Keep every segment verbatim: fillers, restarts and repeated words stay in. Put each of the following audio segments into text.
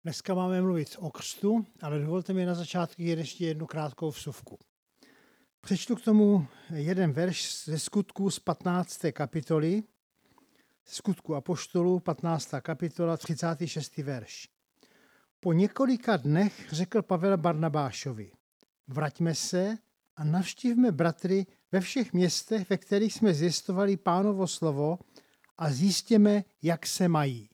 Dneska máme mluvit o křtu, ale dovolte mi na začátku ještě jednu krátkou vsuvku. Přečtu k tomu jeden verš ze Skutků z patnácté kapitoly, Skutku apoštolů, patnáctá kapitola, třicátý šestý verš. Po několika dnech řekl Pavel Barnabášovi, vraťme se a navštívme bratry ve všech městech, ve kterých jsme zvěstovali Pánovo slovo a zjistěme, jak se mají.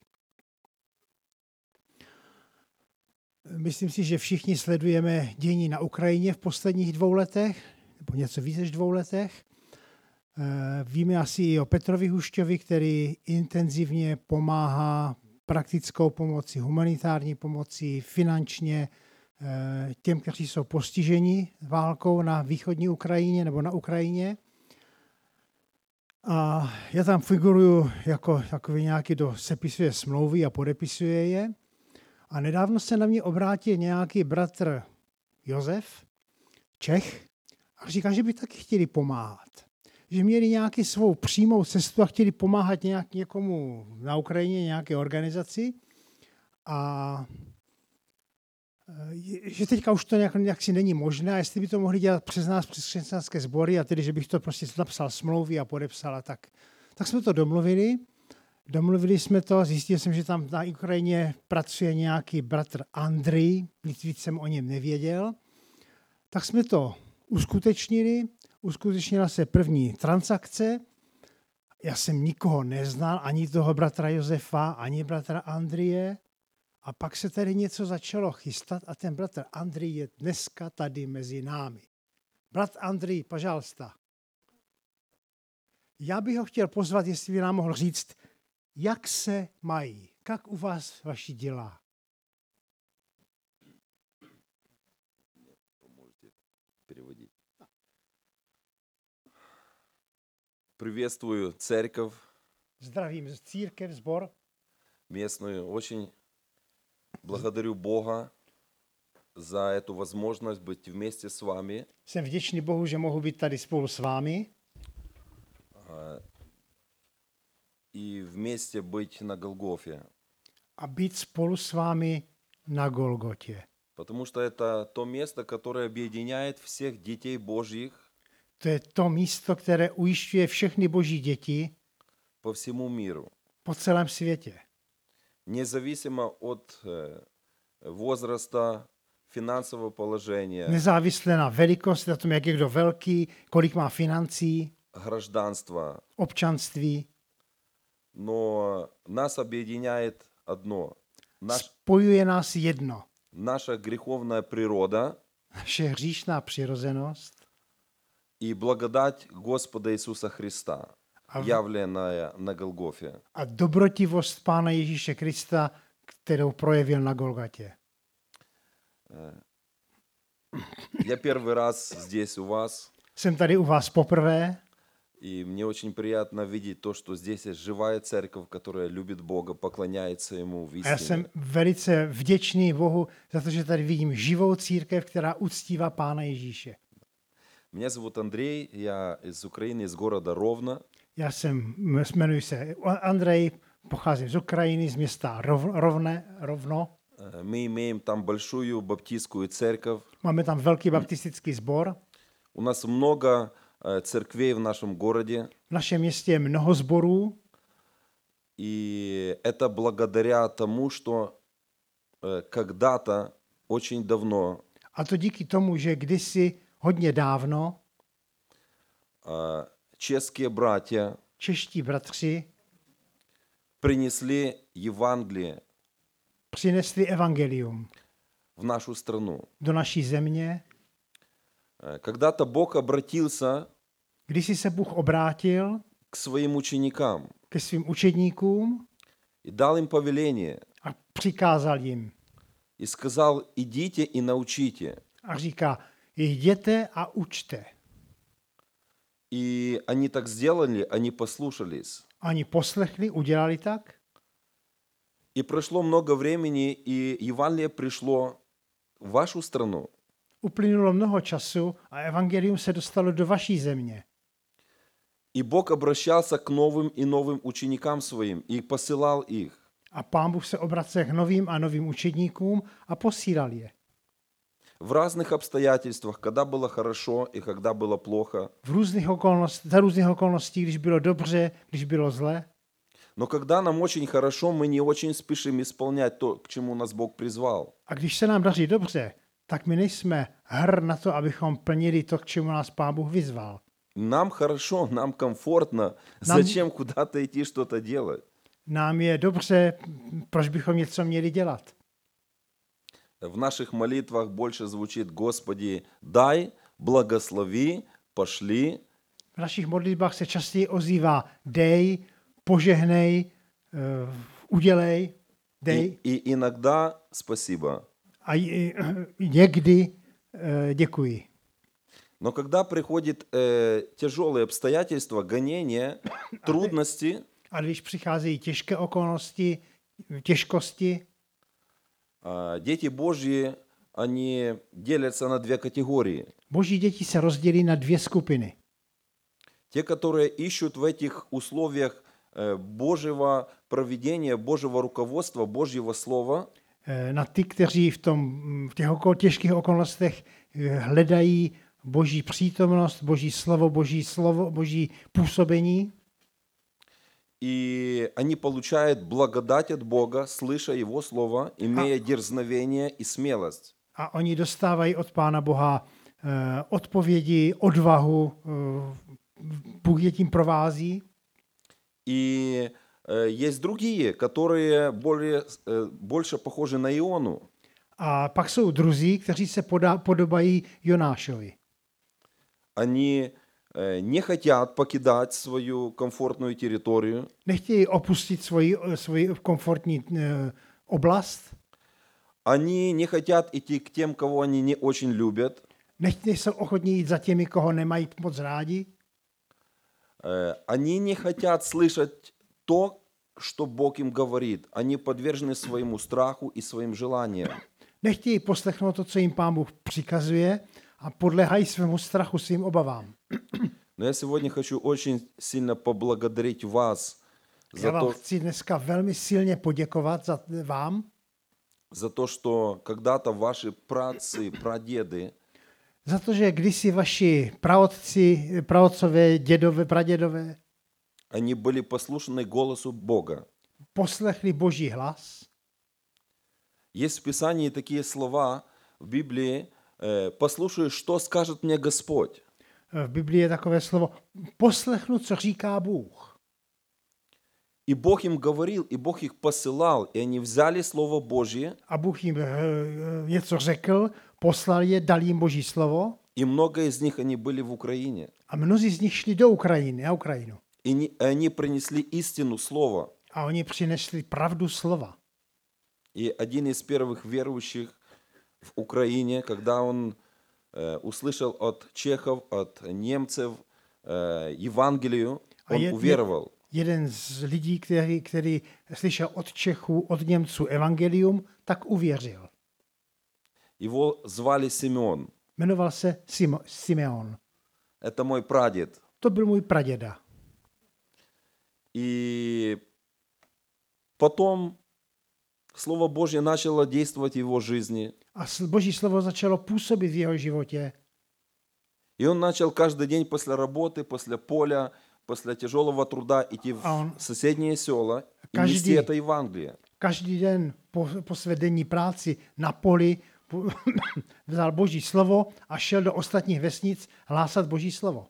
Myslím si, že všichni sledujeme dění na Ukrajině v posledních dvou letech, nebo něco víc než dvou letech. Víme asi i o Petrovi Hušťovi, který intenzivně pomáhá praktickou pomocí, humanitární pomocí, finančně těm, kteří jsou postiženi válkou na východní Ukrajině nebo na Ukrajině. A já tam figuruju jako takový nějaký, kdo sepisuje smlouvy a podepisuje je. A nedávno se na mě obrátil nějaký bratr Josef, Čech, a říká, že by taky chtěli pomáhat. Že měli nějaký svou přímou cestu a chtěli pomáhat nějak někomu na Ukrajině, nějaké organizaci. A že teďka už to nějak, nějak si není možné, a jestli by to mohli dělat přes nás, přes křesťanské sbory, a tedy, že bych to prostě napsal smlouvy a podepsal, a tak. Tak jsme to domluvili. Domluvili jsme to, zjistil jsem, že tam na Ukrajině pracuje nějaký bratr Andrej, nic víc jsem o něm nevěděl. Tak jsme to uskutečnili, uskutečnila se první transakce. Já jsem nikoho neznal, ani toho bratra Josefa, ani bratra Andreje. A pak se tady něco začalo chystat a ten bratr Andrej je dneska tady mezi námi. Brat Andrej, pažalsta. Já bych ho chtěl pozvat, jestli by nám mohl říct, jak se mají, jak u vás vaši dělá. Приветствую церковь. Zdravím církev, sbor. Местную. Очень благодарю Бога за эту возможность быть вместе с вами. Jsem vděčný Bohu, že mohu být tady spolu s vámi. И вместе быть на Голгофе. A být spolu s vámi na Golgotě. Потому что это то место, которое объединяет всех детей Божьих. To je to místo, které ujišťuje všechny boží děti по всему миру. Po celém světě. Независимо от возраста, финансового положения. Nezávisle na velikosti, na tom, jak je kdo velký, kolik má financí, гражданства. Občanství. Но нас объединяет одно. Наш, Spojuje nás jedno. Наша греховная природа. Naše hříšná přirozenost. И благодать Господа Иисуса Христа, явленная на Голгофе. A dobrotivost Pána Ježíše Krista, kterou projevil na Golgatě. Я первый раз здесь у вас. Jsem tady u vás poprvé. И мне очень приятно видеть то, что здесь есть живая церковь, которая любит Бога, поклоняется Ему в истине. A já jsem velice vděčný Bohu za to, že tady vidím živou církev, která uctívá Pána Ježíše. Меня зовут Андрей, я из Украины, из города Ровно. Já jsem, jmenuji se Andrej, pocházím z Ukrajiny, z města Rov, Rovne, Rovno. Мы имеем там большую баптистскую церковь. Máme tam velký baptistický sbor. У нас много церквей в нашем городе. V našem městě je mnoho sborů. И это благодаря тому, что когда-то, очень давно, a to díky tomu, že kdysi hodně dávno české bratři čeští bratři принесли Евангелие přinesli evangelium в нашу страну. Do naší země. Когда-то Бог обратился Kdysi se Bůh obrátil к своим ученикам ke svým učedníkům и дал им повеление a přikázal jim и сказал: идите и научите. A říká, jděte a učte. И они так сделали, они послушались. Oni poslechli, udělali tak. И прошло много времени, и Евангелие пришло в вашу страну. Uplynulo mnoho času a evangelium se dostalo do vaší země. И Бог обращался к новым и новым ученикам своим и посылал их. A Pán Bůh se obracel k novým a novým učedníkům a posílal je. В разных обстоятельствах, когда было хорошо и когда было плохо. V různých okolností, za různých okolností, když bylo dobře, když bylo zle. Но когда нам очень хорошо, мы не очень спешим исполнять то, к чему нас Бог призвал. A když se nám daří dobře, tak my nejsme hr na to, abychom plnili to, k čemu nás Pán Bůh vyzval. Нам хорошо, нам комфортно. Нам- Зачем куда-то идти что-то делать? Nám je dobře, proč bychom něco měli dělat? В наших молитвах больше звучит: Господи, дай, благослови, пошли. V našich modlitbách se častěji ozývá dej, požehnej, uh, udělej, dej И, и иногда спасибо. a j- někdy uh, děkuji. Но когда приходит э, тяжелые обстоятельства, гонения, трудности, A když přicházejí těžké okolnosti, těžkosti, а, дети Божьи, они делятся на две категории. boží děti se rozdělí na dvě skupiny. Те, которые ищут в этих условиях э, Божьего провидения, Божьего руководства, Божьего слова, Eh, Na ty, kteří v, tom, v těch okol, těžkých okolnostech eh, hledají boží přítomnost, boží slovo, boží slovo, boží působení. и они получают благодать от Бога, слыша Его Слово, имея дерзновение и смелость. A oni dostávají od Pána Boha eh, odpovědi, odvahu, eh, Bůh je tím provází. И э, есть другие, которые более, э, больше похожи на Иону. A pak jsou druzí, kteří se poda, podobají Jonášovi. Они э, не хотят покидать свою комфортную территорию, Nechtějí opustit svoji, svoji komfortní eh, oblast, они не хотят идти к tем, кого они не очень любят, nechtějí jsou ochotní jít za těmi, koho nemají moc rádi, э, они не хотят слышать то, что Бог им говорит. Они подвержены своему страху и своим желаниям. nechtějí poslechnout to, co jim Pán Bůh přikazuje a podléhají svému strachu, svým obavám. Но я сегодня хочу очень сильно поблагодарить вас Já за vám то, chci dneska velmi silně poděkovat za vám, за то, что когда-то ваши праотцы, прадеды, za to, že kdysi vaši praotci, praotcové, dědové, pradědové они были послушны голосу Бога. poslechli Boží hlas. Есть в Писании такие слова в Библии: э, «Послушай, что скажет мне Господь». V Biblii je takové slovo, poslechnu, co říká Bůh. И Бог им говорил, и Бог их посылал, и они взяли Слово Божье, A Bůh jim eh, něco řekl, poslal je, dal jim Boží slovo и много из них они были в Украине. a mnozí z nich šli do Ukrajiny, na Ukrajinu. И не- они принесли истину Слова. A oni přinesli pravdu slova. И один из первых верующих в Украине, когда он э, услышал от чехов, от немцев э, Евангелию, А он е- е- уверовал. Jeden z lidí, který, který slyšel od Čechů, od Němců evangelium, tak uvěřil. Его звали Симеон. Jmenoval se Simo, Simeon. Это мой прадед. To byl můj praděda. И потом Слово Божье начало действовать в его жизни. A sl- Boží slovo začalo působit v jeho životě. И он начал каждый день после работы, после поля, после тяжелого труда идти в А он- соседние села и Каждый- нести это Евангелие. Každý den po, po své denní práci na poli po, vzal Boží slovo a šel do ostatních vesnic hlásat Boží slovo.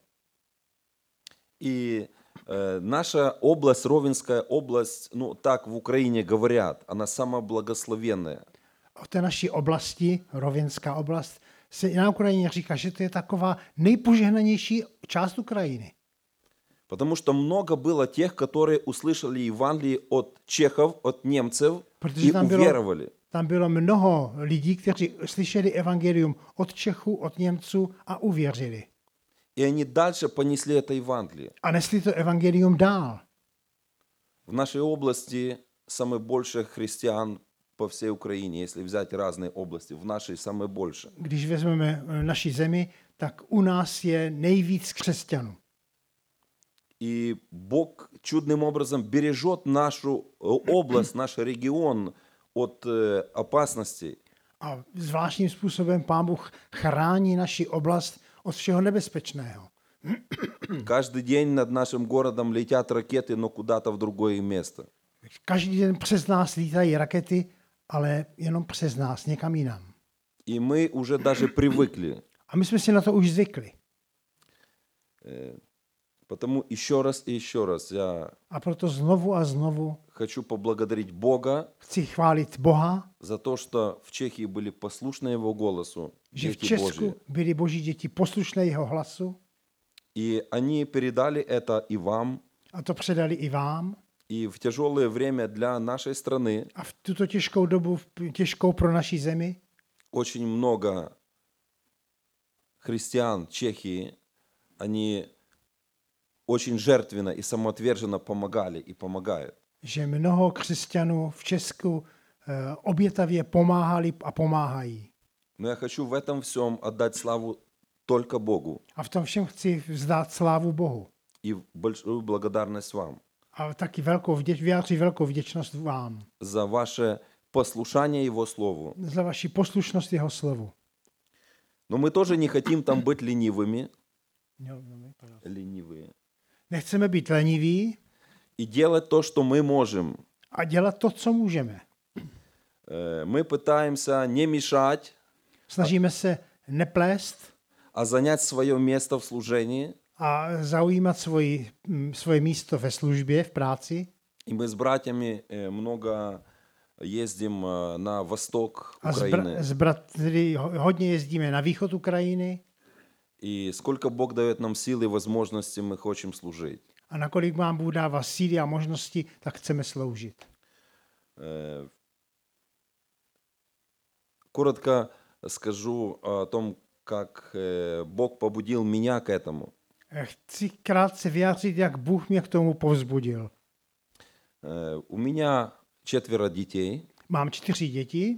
И э, наша область, Ровенская область, ну так в Украине говорят, она самая благословенная. O té naší oblasti, Rověnská oblast, se i na Ukrajině říká, že to je taková nejpožehnanější část Ukrajiny. Потому что много было тех, которые услышали Евангелие от чехов, от немцев Protože и tam bylo, уверовали. tam bylo mnoho lidí, kteří slyšeli evangelium od Čechů, od Němců a uvěřili. И они дальше понесли это Евангелие. A nesli to evangelium dál. В нашей области самое больше христиан по всей Украине, если взять разные области, в нашей самое больше. Když vezmeme eh, naši zemi, tak u nás je nejvíc křesťanů. И Бог чудным образом бережет нашу э, область, наш регион от э, опасностей. A zvláštním způsobem Pán Bůh chrání naši oblast od všeho nebezpečného. Каждый день над нашим городом летят ракеты, но куда-то в другое место. Každý den přes nás lítají rakety, ale jenom přes nás, někam jinam. И мы уже даже привыкли. A my jsme si na to už zvykli. Потому еще раз и еще раз я A proto znovu a znovu хочу поблагодарить Бога chci chválit Boha, за то, что в Чехии были послушны Его голосу že v дети Česku Божьи. byli boží děti poslušné jeho hlasu И они передали это и вам. a to předali i vám. И в тяжелое время для нашей страны A v tuto těžkou dobu, těžkou pro naší zemi, очень много христиан Чехии, они очень жертвенно и самоотверженно помогали и помогают. že mnoho křesťanů v Česku eh, obětavě pomáhali a pomáhají. Но я хочу в этом всем отдать славу только Богу A v tom všem chci vzdát slávu Bohu. и большую благодарность вам A taky velkou vděč, vyjádřit velkou vděčnost vám за ваше послушание Его Слову. za vaši poslušnost jeho slovu. Но мы тоже не хотим там быть ленивыми, ленивые, Nechceme být leniví и делать то, что мы можем. a dělat to, co můžeme. Э, Мы пытаемся не мешать, Snažíme se neplést а занять свое место в служении. a zaujímat svoji, mm, svoje místo ve službě, v práci. И мы с братьями э, много ездим э, на восток A s, bra- Украины. s bratry ho- hodně jezdíme na východ Ukrajiny. И сколько Бог дает нам силы и возможности, мы хотим служить. A nakolik vám Bůh dává síly a možnosti, tak chceme sloužit. Э, Коротко скажу о том, как э, Бог побудил меня к этому. Chci krátce vyjádřit, jak Bůh mě k tomu povzbudil. Э, У меня четверо детей Mám čtyři děti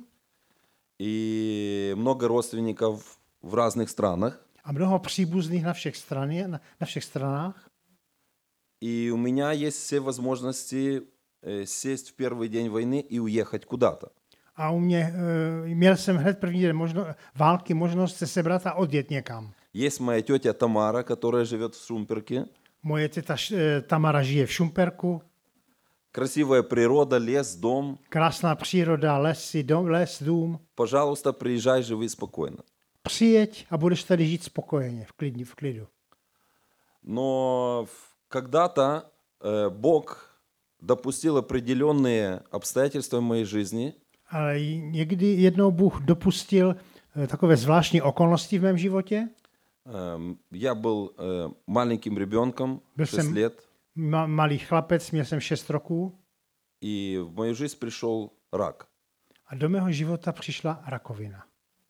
и много родственников в разных странах. a mnoho příbuzných na všech, strany, na, na všech stranách. И у меня есть все возможности э, сесть в первый день войны и уехать куда-то. A u mě, eh, měl jsem hned první den možno, války možnost se sebrat a odjet někam. Есть моя тетя Тамара, которая живет в Шумперке. Moje teta eh, Tamara žije v Šumperku. Красивая природа, лес, дом. Krásná příroda, lesy, dom, les, dům. Пожалуйста, приезжай, живи спокойно. Přijeď a budeš tady žít spokojeně, v, klidni, v klidu. Но в- когда-то э, Бог допустил определенные обстоятельства в моей жизни, Ale někdy jednou Bůh dopustil eh, takové zvláštní okolnosti v mém životě. Эм, Я был э, маленьким ребенком, Был шесть сам- лет, Ma, malý chlapec, měl jsem šest roků и в мою жизнь пришел рак. a do mého života přišla rakovina.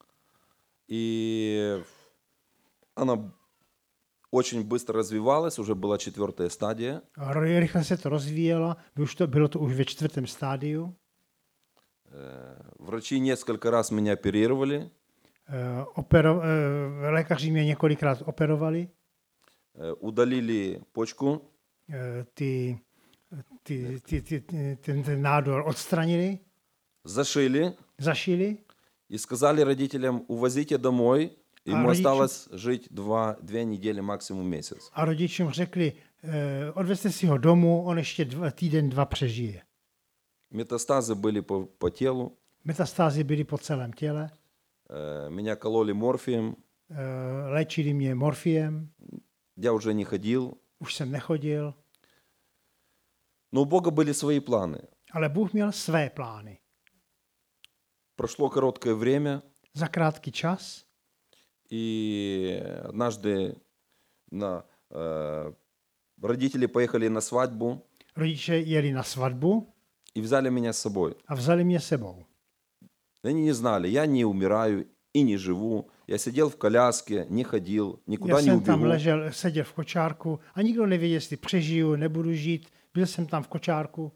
И она очень быстро развивалась, уже была четвертая стадия. A ro- rychle se to rozvíjelo, by už to, bylo to už ve čtvrtém stádiu. Э, Врачи несколько раз меня оперировали, Eh, Opero, eh, lékaři mě několikrát operovali. э, удалили почку, Eh, Ty, ty, ty, ty, ty, ten, ten nádor odstranili, зашили zašili и сказали родителям: увозите домой, ему родители- осталось жить два, две недели, максимум месяц. a rodičům řekli, eh, odvezte si ho domů, on ještě dva, týden, dva přežije. Метастазы были по, по телу, Metastázy byly po celém těle, э, меня кололи морфием, eh, léčili mě morfiem, я уже не ходил. už jsem nechodil, Но у Бога были свои планы. ale Bůh měl své plány. Прошло короткое время, Za krátký čas и однажды на, э, родители поехали на свадьбу rodiče jeli na svatbu и взяли меня с собой. a vzali mě sebou. Они не знали, я не умираю и не живу. Я сидел в коляске, не ходил, никуда Já не jsem tam убегу. ležel, seděl v kočárku a nikdo nevěděl, jestli přežiju, nebudu žít. Byl jsem tam v kočárku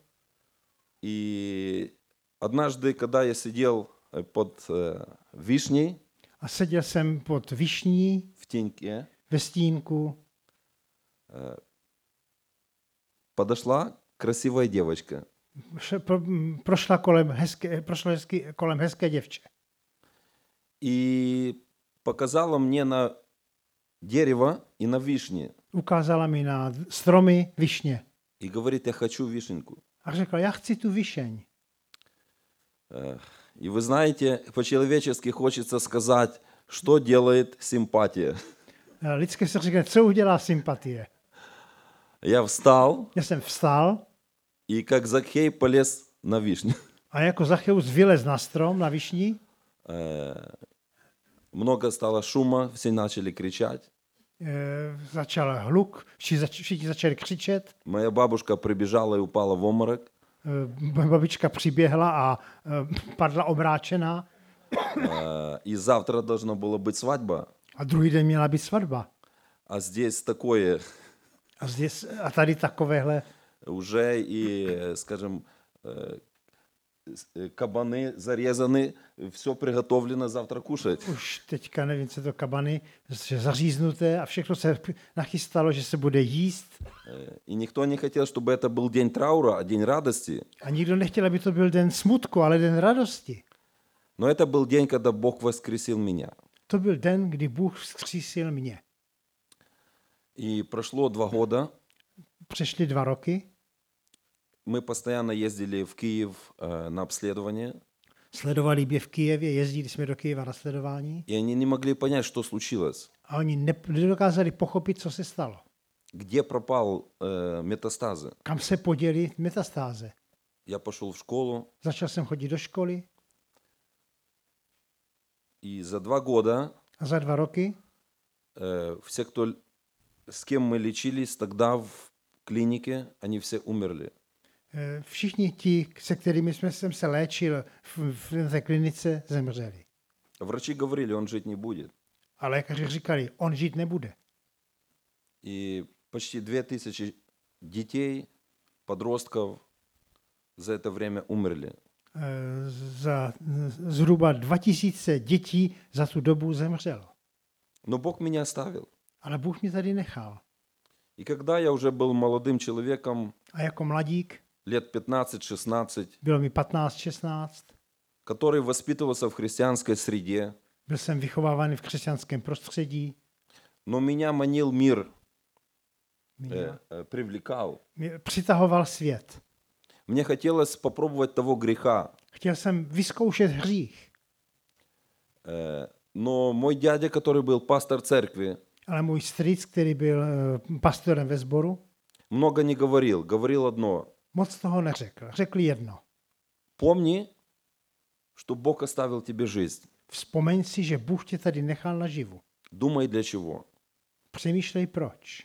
И однажды, когда я сидел э, под э, вишней a seděl jsem pod višní в теньке, ve stínku. подошла красивая девочка. Vše- pro- Prošla kolem hezké, prošla hezky, kolem hezké děvče. И показала мне на дерево и на вишни. Ukázala mi na stromy višně. И говорит, я хочу вишенку. A řekla, já chci tu višeň. И вы знаете, по-человечески хочется сказать, что делает симпатия. Lidsky se řekne, co udělá sympatie. Я встал Já jsem vstal и как Закхей полез на вишню. a jako Zaccheus vylez na strom, na višni. Много стало шума, все начали кричать. E, začal hluk, všichni, zač, všichni začali křičet. Моя бабушка прибежала и упала в обморок. E, moje babička přiběhla a e, padla omráčená. И завтра должна была быть свадьба. A druhý den měla být svatba. А здесь такое, A, zde, a tady takovéhle уже и, скажем, кабаны зарезаны, все приготовлено завтра кушать. už teďka nevím, co to kabany, že zaříznuté a všechno se nachystalo, že se bude jíst. И никто не хотел, чтобы это был день траура, а день радости. A nikdo nechtěl, aby to byl den smutku, ale den radosti. Но это был день, когда Бог воскресил меня. To byl den, kdy Bůh vzkřísil mě. И прошло два года. Přešly dva roky. Мы постоянно ездили в Киев э, на обследование. Sledovali mě v Kyjevě, jezdili jsme do Kyjeva na sledování. И они не могли понять, что случилось. A oni ne- nedokázali pochopit, co se stalo. Где пропал э, метастазы. Kam se poděly metastáze. Я пошел в школу. Začal jsem chodit do školy И за два года a za dva roky э, все, кто, с кем мы лечились тогда в клинике, они все умерли. eh, všichni ti, se kterými jsme, jsem se léčil v, v té klinice, zemřeli. Врачи говорили, он жить не будет. A lékaři říkali, on žít nebude. И почти две тысячи детей, подростков за это время умерли. Eh, Za zhruba dva tisíce dětí za tu dobu zemřelo. Но Бог меня оставил. Ale Bůh mě tady nechal. И когда я уже был молодым человеком, A jako mladík, лет пятнадцать-шестнадцать, bylo mi patnáct šestnáct, который воспитывался в христианской среде, byl jsem vychovávaný v křesťanském prostředí, но меня манил мир, mě, э, э, привлекал. mě přitahoval svět. Мне хотелось попробовать того греха. Chtěl jsem vyzkoušet hřích, Э, Но мой дядя, который был пастор церкви, ale můj strýc, který byl eh, pastorem ve sboru, много не говорил. Говорил одно. moc toho neřekl. Řekl jedno. Помни, что Бог оставил тебе жизнь. Vzpomeň si, že Bůh tě tady nechal naživu. Думай для чего. Přemýšlej proč.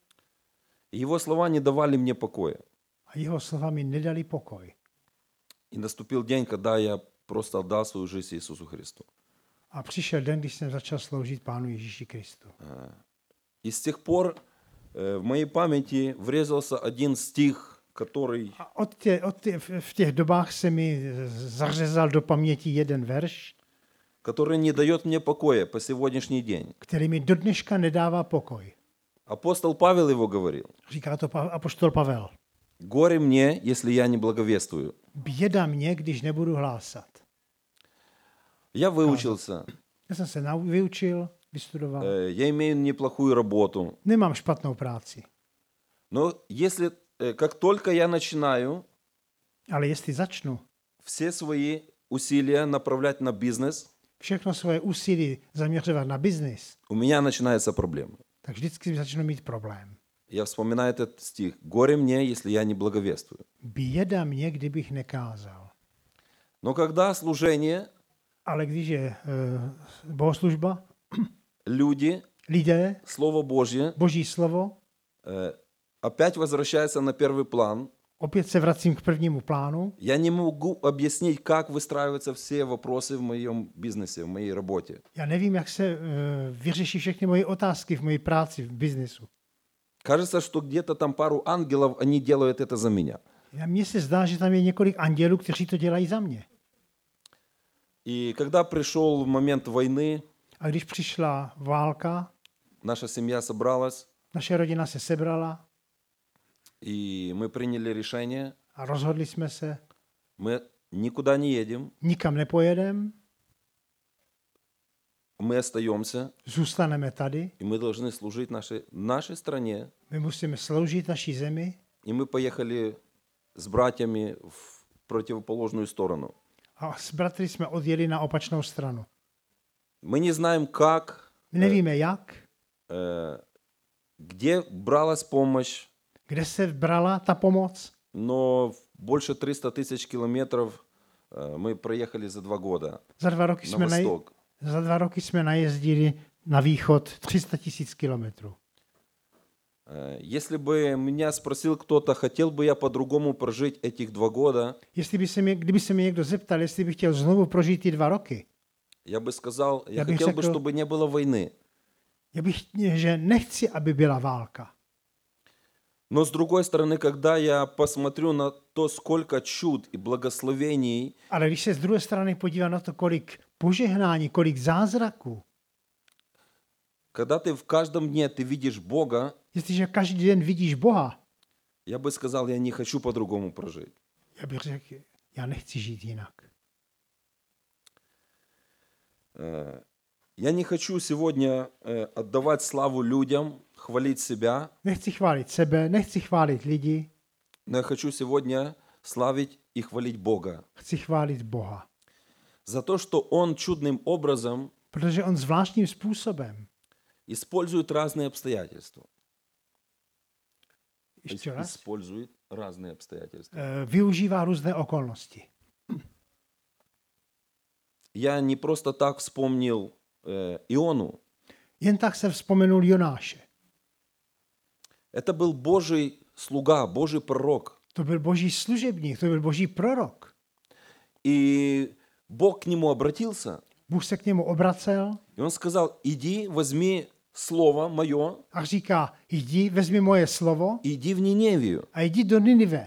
Его слова не давали мне покоя. A jeho slova mi nedali pokoj. И наступил день, когда я просто отдал свою жизнь Иисусу Христу. A přišel den, když jsem začal sloužit Pánu Ježíši Kristu. И с тех пор э, в моей памяти врезался один стих, который A od tě, od tě, v v těch dobách se mi zařezal do paměti jeden verš, который не дает мне покоя по сегодняшний день. který mi do dneška nedává pokoj. Апостол Павел его говорил. Říká to pa- apoštol Pavel. Горе мне, если я не благовествую. Běda mě, když nebudu hlásat. Я выучился, Já jsem se nau- vyučil, vystudoval. э, я имею неплохую работу. Nemám špatnou práci. Но если, э, как только я начинаю Ale jestli začnu все свои усилия направлять на бизнес, všechno svoje úsilí zaměřovat na biznis, у меня начинаются проблемы. tak vždycky začnu mít problém. Я вспоминаю этот стих. Горе мне, если я не благовествую. Běda mě, kdybych nekázal. Но когда служение, Ale když je uh, bohoslužba, люди, lidé, Слово Божье Boží slovo, э, опять возвращается на первый план, opět se vracím k prvnímu plánu. я не могу объяснить, как выстраиваются все вопросы в моем бизнесе, в моей работе. Já nevím, jak se uh, vyřeší všechny moje otázky v mojí práci, v biznesu. Кажется, что где-то там пару ангелов, они делают это за меня. Já, mně se zdá, že tam je několik andělů, kteří to dělají za mě. И когда пришел момент войны, A když přišla válka, наша семья собралась, naše rodina se sebrala И мы приняли решение, a rozhodli jsme se, мы никуда не едем, nikam nepojedem, мы остаемся, zůstaneme tady, и мы должны служить нашей, нашей стране. my musíme sloužit naší zemi И мы поехали с братьями в противоположную сторону. a s bratry jsme odjeli na opačnou stranu. Мы не знаем, как, My nevíme jak, э, где бралась помощь, kde se brala ta pomoc, но больше триста тысяч километров э, мы проехали за два года za dva roky на jsme, naj, восток. za dva roky jsme najezdili na východ tři sta tisíc kilometrů. Э, Если бы меня спросил кто-то, хотел бы я по-другому прожить этих два года, Jestli by se mě, kdyby se mě někdo zeptal, jestli bych chtěl znovu prožít ty dva roky, я бы сказал, я Я бы хотел бы, řekl- чтобы не было войны. já bych, že nechci, aby byla válka. Но с другой стороны, когда я посмотрю на то, сколько чуд и благословений Ale když se z druhé strany podívám na to, kolik požehnání, kolik zázraků, когда ты в каждом дне ты видишь Бога, jestliže každý den vidíš Boha, я бы сказал, я не хочу по-другому прожить. já bych řekl, já nechci žít jinak. Э, Я не хочу сегодня э, отдавать славу людям, хвалить себя, Nechci chválit sebe, nechci chválit lidi, но я хочу сегодня славить и хвалить Бога chci chválit Boha. за то, что Он чудным образом Protože on zvláštním způsobem, использует разные обстоятельства. ještě raz, Использует разные обстоятельства. eh, využívá různé okolnosti. Я не просто так вспомнил э, Иону. Jen tak se vzpomenul Jonáše. Это был Божий слуга, Божий пророк. To byl boží služebník, to byl boží prorok. И Бог к нему обратился, Bůh se k němu obracel и Он сказал, иди, возьми слово мое, a říká, jdi, vezmi moje slovo иди в Ниневию. a jdi do Ninive.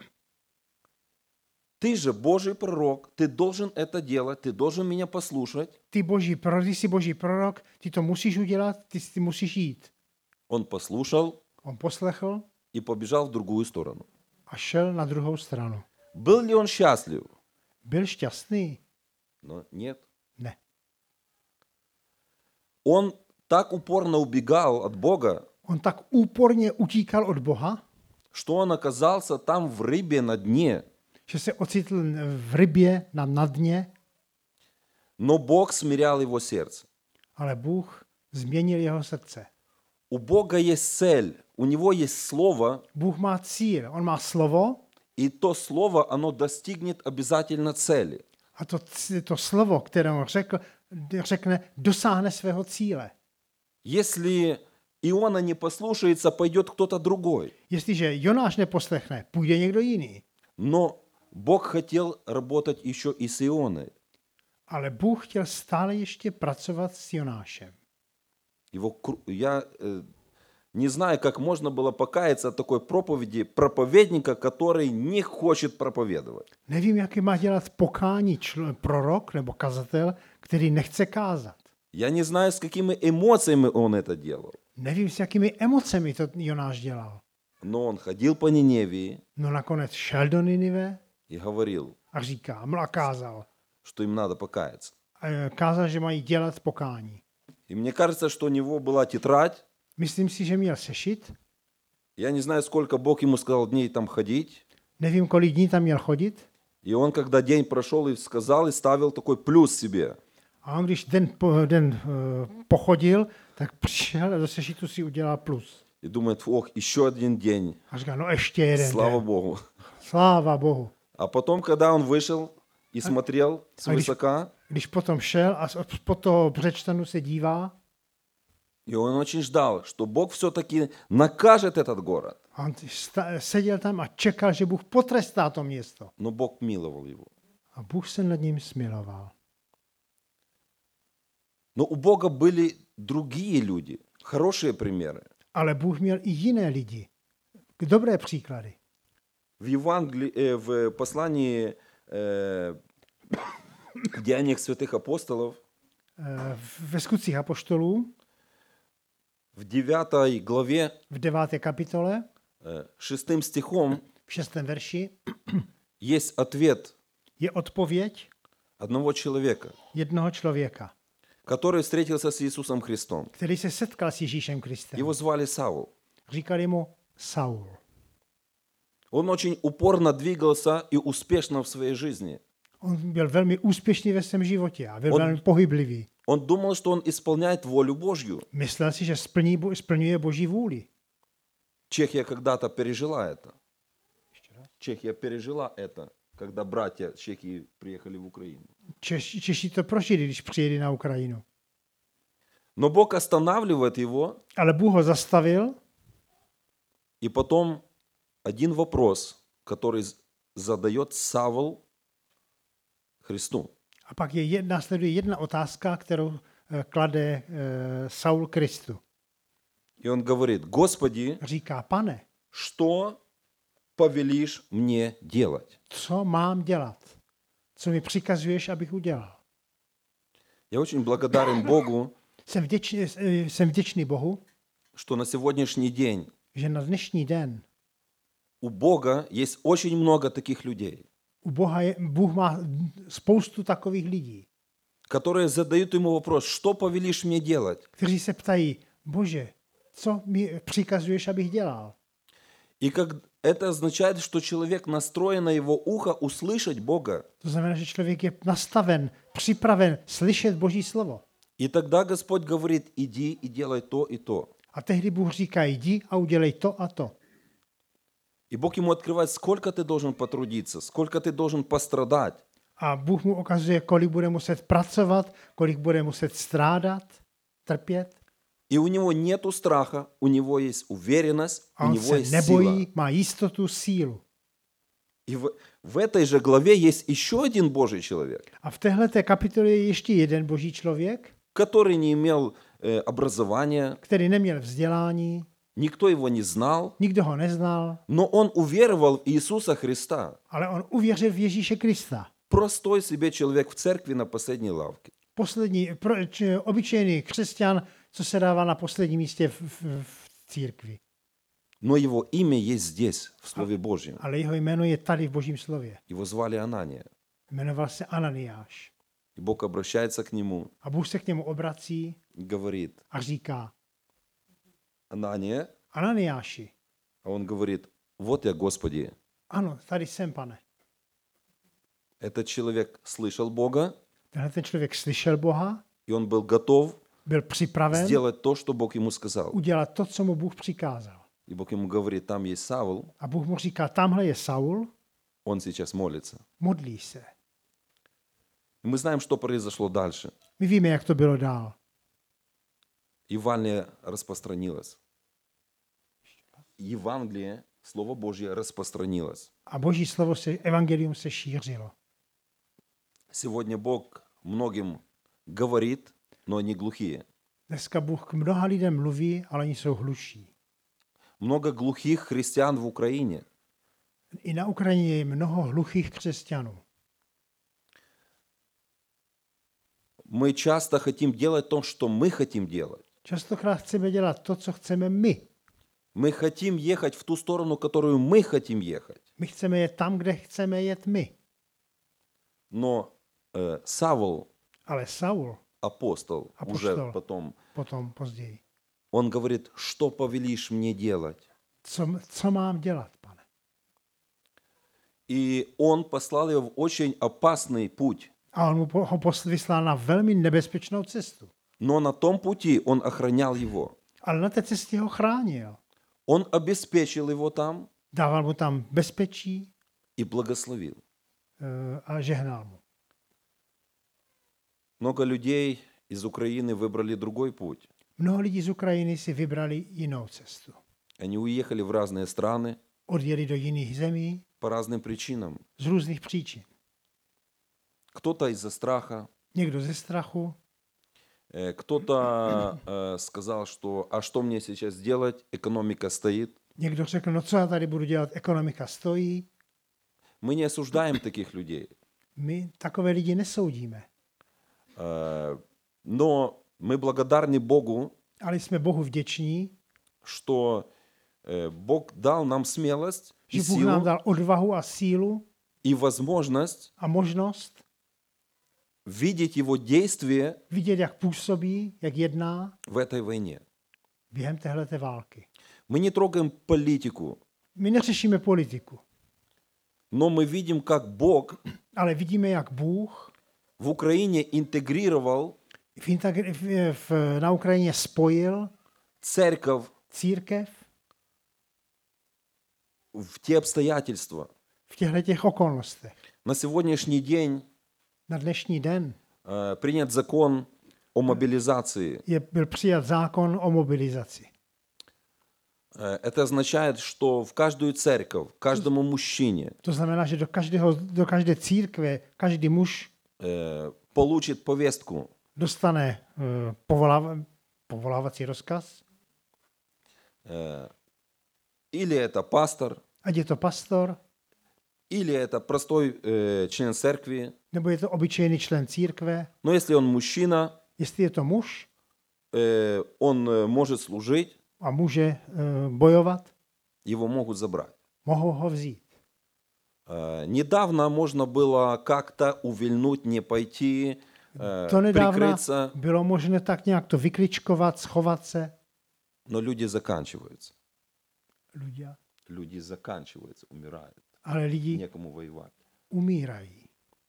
Ты же Божий пророк, ты должен это делать, ты должен меня послушать. Ty boží prorok, ty jsi boží prorok, ty to musíš udělat, ty, ty musíš jít. Он послушал On poslechl и побежал в другую сторону. a šel na druhou stranu. Был ли он счастлив? Byl šťastný? Но нет. Ne. Он так упорно убегал от Бога, On tak úporně utíkal od Boha, что он оказался там в рыбе на дне. že se ocitl v rybě na, na dně, Но Бог смирял его сердце. ale Bůh změnil jeho srdce. У Бога есть цель, у Него есть слово, Bůh má cíl, on má slovo и то слово, оно достигнет обязательно цели. a to, to slovo, které on řekl, řekne, dosáhne svého cíle. Если Иона не послушается, пойдет кто-то другой. Jestliže Jonáš neposlechne, půjde někdo jiný. Но Бог хотел работать еще и с Ионой. Ale Bůh chtěl stále ještě pracovat s Jonášem. Его, кру- я э, не знаю, как можно было покаяться от такой проповеди проповедника, который не хочет проповедовать. Nevím, jaký má dělat pokání čl- prorok nebo kazatel, který nechce kázat. Я не знаю, с какими эмоциями он это делал. Nevím, s jakými emocemi to Jonáš dělal. Но он ходил по Ниневии No nakonec šel do Ninive и говорил, a říká, a kázal. что им надо покаяться. A kázal, že mají dělat pokání. И мне кажется, что у него была тетрадь. Myslím si, že měl sešit. Я не знаю, сколько Бог ему сказал дней там ходить. Nevím, kolik dní tam měl chodit. И он, когда день прошел и сказал, и ставил такой плюс себе. A on, když den, po, den uh, pochodil, tak přišel a do sešitu si udělal plus. И думает, ох, еще один день. A říká, no ještě jeden Слава den. Богу. Sláva Bohu. А потом, когда он вышел и смотрел а když- свысока, Když potom šel a z- po toho břečtanu se dívá, и он очень ждал, что Бог все-таки накажет этот город. a on sta- seděl tam a čekal, že Bůh potrestá to město. Но Бог миловал его. A Bůh se nad ním smiloval. Но у Бога были другие люди, хорошие примеры. Ale Bůh měl i jiné lidi. Dobré příklady. В Евангелии, э, в послании э, к Деяниях святых апостолов, Eh, Ve skutcích apoštolů в девятой главе v deváté kapitole, э, шестым стихом v šestém verši есть ответ je odpověď одного человека, jednoho člověka, который встретился с Иисусом Христом. který se setkal s Ježíšem Kristem. Его звали Саул. Říkali mu Saul. Он очень упорно двигался и успешно в своей жизни. On byl velmi úspěšný ve svém životě a byl On- velmi pohyblivý. Он думал, что он исполняет волю Божью. Myslel si, že splní, splňuje Boží vůli. Чехия когда-то пережила это. Чехия пережила это, когда братья Чехии приехали в Украину. Češi, Češi to prožili, když přijeli na Ukrajinu. Но Бог останавливает его, Ale Bůh ho zastavil и потом один вопрос, который з- задает Савл Христу. a pak je jedna, následuje jedna otázka, kterou eh, klade eh, Saul Kristu. И он говорит: Господи, Říká, pane, что повелишь мне делать? co mám dělat? Co mi přikazuješ, abych udělal? Я очень благодарен Богу, Jsem vděčný, eh, jsem vděčný Bohu, что на сегодняшний день že na dnešní den у Бога есть очень много таких людей, u Boha je, Bůh má spoustu takových lidí, которые задают ему вопрос: что повелишь мне делать? kteří se ptají, Bože, co mi přikazuješ, abych dělal? И как это означает, что человек настроен на его ухо услышать Бога. To znamená, že člověk je nastaven, připraven slyšet Boží slovo. И тогда Господь говорит: иди и делай то и то. A tehdy Bůh říká, jdi a udělej to a to. И Бог ему открывает, сколько ты должен потрудиться, сколько ты должен пострадать. A Bůh mu ukazuje, kolik bude muset pracovat, kolik bude muset strádat, trpět. И у него нету страха, у него есть уверенность, A у on него se есть nebojí, сила. má jistotu, sílu. И в, в этой же главе есть еще один Божий человек, A v téhle té kapitole je ještě jeden Boží člověk, который не имел э, образования, který neměl vzdělání, никто его не знал, nikdo ho neznal, но он уверовал в Иисуса Христа. ale on uvěřil v Ježíše Krista. Простой себе человек в церкви на последней лавке. Poslední, pro, č, obyčejný křesťan, co se dává na posledním místě v, v, v církvi. Но его имя есть здесь, в Слове Божьем. Ale jeho jméno je tady v Božím slově. Его звали Анания. Jmenoval se Ananiáš. И Бог обращается к нему A Bůh se k němu obrací и говорит: a říká, Анания. Ananiáši, А он говорит: вот я, Господи. ano, tady jsem, pane. Этот человек слышал Бога, Tenhle ten člověk slyšel Boha, и он был готов byl připraven сделать то, что Бог ему сказал. udělat to, co mu Bůh přikázal. И Бог ему говорит: там есть Савл, A Bůh mu říká, tamhle je Saul, он сейчас молится. modlí se. И мы знаем, что произошло дальше. My víme, jak to bylo dál. Евангелие распространилось. Евангелие, Слово Божье распространилось. A Boží slovo se, evangelium se šířilo. Сегодня Бог многим говорит, но они глухие. Dneska Bůh k mnoha lidem mluví, ale oni jsou hluší. Много глухих христиан в Украине. I na Ukrajině je mnoho hluchých křesťanů. Мы часто хотим делать то, что мы хотим делать. Častokrát chceme dělat to, co chceme my. Мы хотим ехать в ту сторону, которую мы хотим ехать. My chceme jet tam, kde chceme jet my. Но э, Савл, Ale Saul апостол, Апостол. уже потом, potom později. он говорит: что повелишь мне делать? Co, co mám dělat, pane? И он послал его в очень опасный путь. A on mu po- ho posl- vyslal na velmi nebezpečnou cestu. Но на том пути он охранял его. Ale na té cestě ho chránil. Он обеспечил его там Dával mu tam bezpečí и благословил. eh, a žehnal mu. Много людей из Украины выбрали другой путь. Mnoho lidí z Ukrajiny si vybrali jinou cestu. Они уехали в разные страны Odjeli do jiných zemí по разным причинам. z různých příčin. Кто-то из-за страха, Někdo ze strachu, э, кто-то э, сказал, что а что мне сейчас делать, экономика стоит. někdo řekl, no co já tady budu dělat, ekonomika stojí. Мы не осуждаем таких людей, My takové lidi nesoudíme, Э, но мы благодарны Богу, ale jsme Bohu vděční, что э, Бог дал нам смелость и že Bůh nám силу dal odvahu a sílu и возможность a možnost видеть Его действие vidět, jak působí, jak jedná в этой войне. během téhleté války. Мы не трогаем политику, My neřešíme politiku, но мы видим, как Бог ale vidíme, jak Bůh в Украине интегрировал v, integ- v, v, na Ukrajině spojil церковь církev в те обстоятельства. v těchto těch okolnostech. На сегодняшний день Na dnešní den э, принят закон о мобилизации. je, byl přijat zákon o mobilizaci. Э, Это означает, что в каждую церковь, каждому мужчине To znamená, že do, každého, do každé církve každý muž э, получит повестку. dostane uh, povoláv, povolávací rozkaz, Э, Или это пастор, ať je to pastor, или это простой э, член церкви. nebo je to obyčejný člen církve. Но если он мужчина, Jestli je to muž э, он э, может служить, a může uh, bojovat, его могут забрать. mohou ho vzít. Э, Недавно можно было как-то увильнуть, не пойти, э, To nedávna прикрыться, bylo možné tak nějak to vykličkovat, schovat se. но люди заканчиваются. Ľudia. Люди заканчиваются, умирают. Ale lidi Некому воевать. umírají.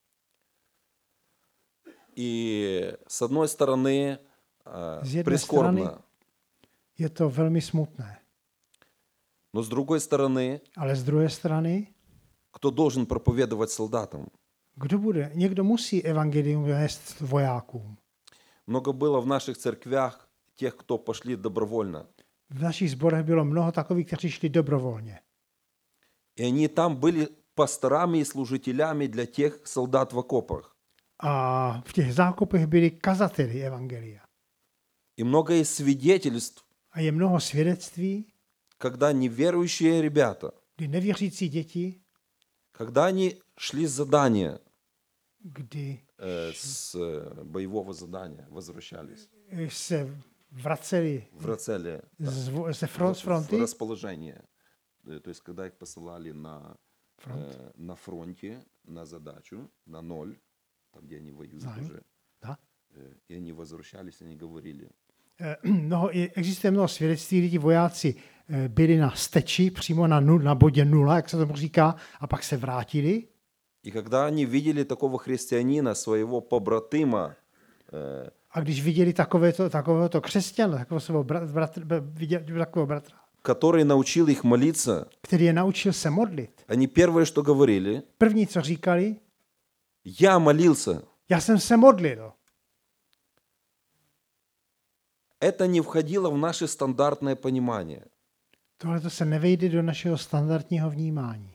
И с одной стороны э, С одной прискорбно, стороны, Je to velmi smutné. но с другой стороны, Ale z druhé strany, кто должен проповедовать солдатам? kdo bude? Někdo musí evangelium vést vojákům. Много было в наших церквях тех, кто пошли добровольно. V našich sborech bylo mnoho takových, kteří šli dobrovolně. И они там были пасторами и служителями для тех солдат в окопах. A v těch zákopech byli kazateli evangelia. И много есть свидетельств, A je mnoho svědectví, когда неверующие ребята, kdy nevěřící děti, когда они шли с задания, kdy э, с э, боевого задания, возвращались se vraceli в Рацеле, z, vo- ze front, z в fronty, расположение. Э, То есть, когда их посылали на, front, э, на фронте, на задачу, на ноль, там, где они воюют Знаю. уже, да. э, и они возвращались, они говорили, Eh, Mnoho, je- existuje mnoho svědectví, kdy ti vojáci eh, byli na steči, přímo na, nul, na bodě nula, jak se tomu říká, a pak se vrátili. и когда они видели такого христианина, своего побратима, э, A když viděli takovéto, takovéhoto křesťana, takového svého brat, brat, viděli takového bratra, который научил их молиться, který je naučil se modlit, они первое, что говорили, první, co říkali, я молился. já jsem se modlil. Это не входило в наше стандартное понимание. Tohle to se nevejde do našeho standardního vnímání.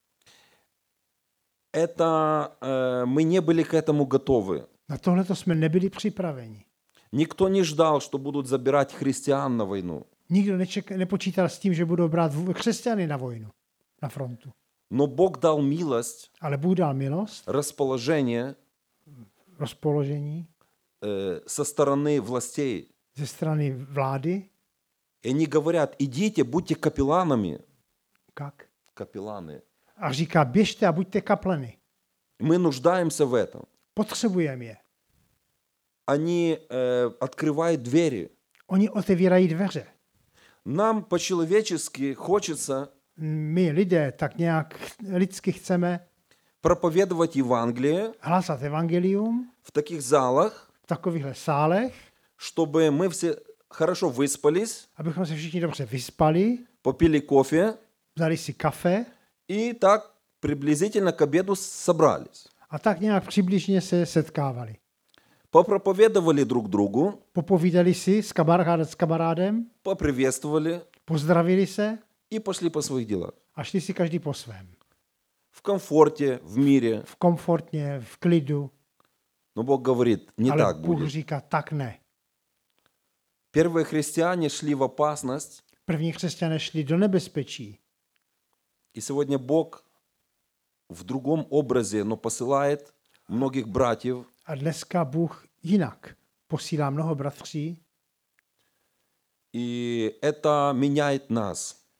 Это э, мы не были к этому готовы. Na tohle to jsme nebyli připraveni. Никто не ждал, что будут забирать христиан на войну. Nikdo neček, nepočítal s tím, že budou brát v- křesťany na vojnu, na frontu. Но Бог дал милость, Ale Bůh dal milost, расположение rozpoložení э, со стороны властей. ze strany vlády. И они говорят, идите, будьте капелланами. Kak? Капелланы. A říká, běžte a buďte kapleny. Мы нуждаемся в этом. Potřebujeme je. Они э, открывают двери. Oni otevírají dveře. Нам по-человечески хочется My lidé tak nějak lidsky chceme проповедовать Евангелие hlásat evangelium в таких залах, v takovýchhle sálech, чтобы мы все хорошо выспались, abychom se všichni dobře vyspali, попили кофе vzali si kafe и так приблизительно к обеду собрались. a tak nějak přibližně se setkávali. Попроповедовали друг другу, Popovídali si s, kamarád, s kamarádem, поприветствовали pozdravili se и пошли по своих делах. a šli si každý po svém. В комфорте, в мире. V komfortně, v klidu, Но Бог говорит, не ale так Bůh будет. říká, tak ne. Первые христиане шли в опасность, První křesťané šli do nebezpečí. и сегодня Бог в другом образе, но посылает многих братьев, A dneska Bůh jinak posílá mnoho bratří и это меняет нас.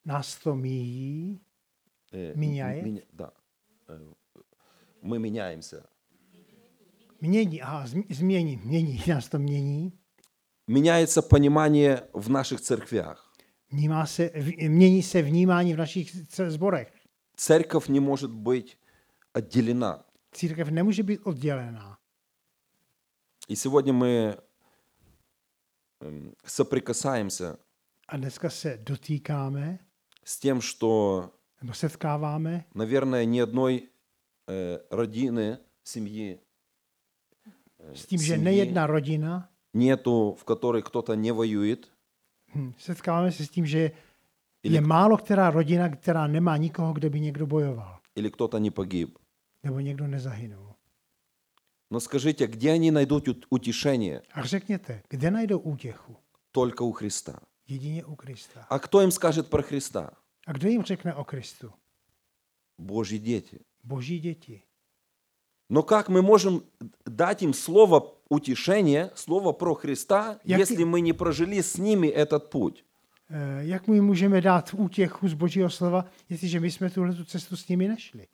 Nás to míjí, Э, м- Меняет? меня- да. Э, Мы меняемся. mění, aha, zm- změní, mění, nás to mění. Меняется понимание в наших церквях. Vnímá se, v- mění se vnímání v našich c- sborech. Церковь не может быть отделена. Církev nemůže být oddělená. И сегодня мы м, соприкасаемся A dneska se dotýkáme, с тем, что, nebo setkáváme наверное, ни одной э, родины, семьи, э, s tím, že семьи nejedna rodina, нету, в которой кто-то не воюет, hm, setkáváme se s tím, že Ili- je málo která rodina, která nemá nikoho, kde by někdo bojoval, или кто-то не погиб. nebo někdo nezahynul. Но скажите, где они найдут ут- утешение? A řekněte, kde najdou útěchu? Только у Христа. Jedině u Krista. А кто им скажет про Христа? A kdo jim řekne o Kristu? Божьи дети. Boží děti. Но как мы можем дать им слово утешения, слово про Христа, Я если ти- мы не прожили с ними этот путь? Eh, Jak my můžeme dát útěchu z Božího slova, jestliže my jsme tuhle cestu s nimi nešli?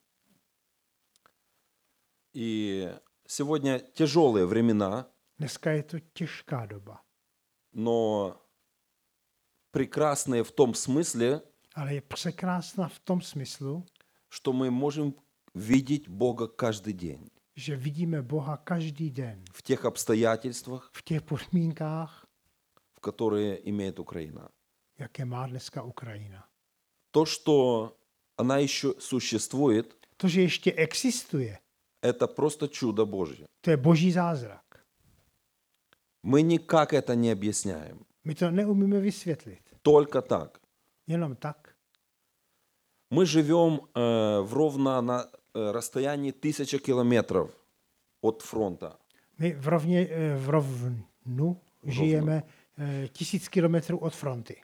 И сегодня тяжелые времена, Dneska je to těžká doba, но прекрасные в том смысле, ale je překrásná v tom smyslu, что мы можем видеть Бога каждый день. že vidíme Boha každý den В тех обстоятельствах, v těch podmínkách, в которые имеет Украина. jaké má dneska Ukrajina. То, что она еще существует, To, že ještě existuje, это просто чудо Божье. to je Boží zázrak. Мы никак это не объясняем. My to neumíme vysvětlit. Только так. Jenom tak. Мы живем э, в ровно на э, расстоянии тысячи километров от фронта. My v, rovně, eh, v rovnu žijeme eh, tisíc kilometrů od fronty.